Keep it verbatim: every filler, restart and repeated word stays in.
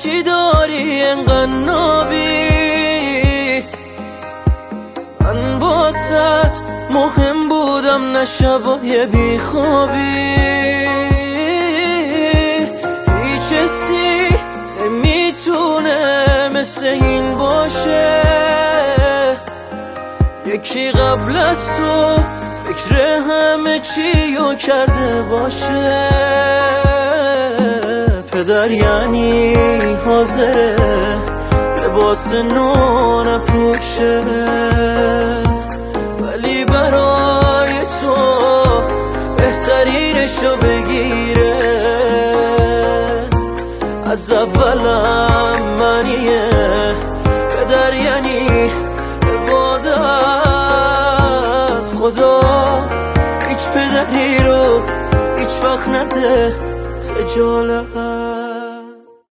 چی داری انقدر نابی؟ من باست مهم بودم نه شبای بیخوابی. هیچ حسی نمیتونه مثل این باشه، یکی قبل از تو فکر همه چیو کرده باشه. پدر یعنی حاضره لباس نو نپوشه، ولی برای تو بهترینشو بگیره. از اولم منیه پدر یعنی عبادت. خدا هیچ پدری رو هیچ وقت نده خجالت.